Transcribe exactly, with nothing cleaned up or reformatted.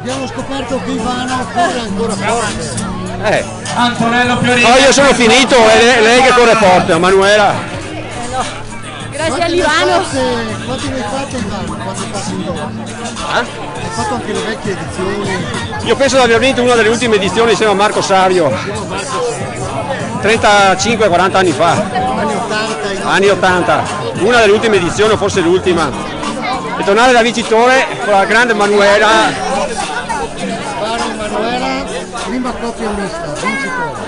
abbiamo scoperto che Ivano corre ancora forte. Eh. Antonello Fiorini. No, io sono finito, è lei, lei che corre forte, Manuela. Grazie a Ivano. Quanti ne hai fatto Ivano? Quanti passi in dopo? Eh? Hai fatto anche le vecchie edizioni? Io penso di aver vinto una delle ultime edizioni insieme a Marco Savio. trentacinque quaranta anni fa. Anni ottanta. Anni ottanta. Una delle ultime edizioni, o forse l'ultima. E tornare da vincitore con la grande Manuela. Ivano e Manuela, prima coppia mista, vincitore.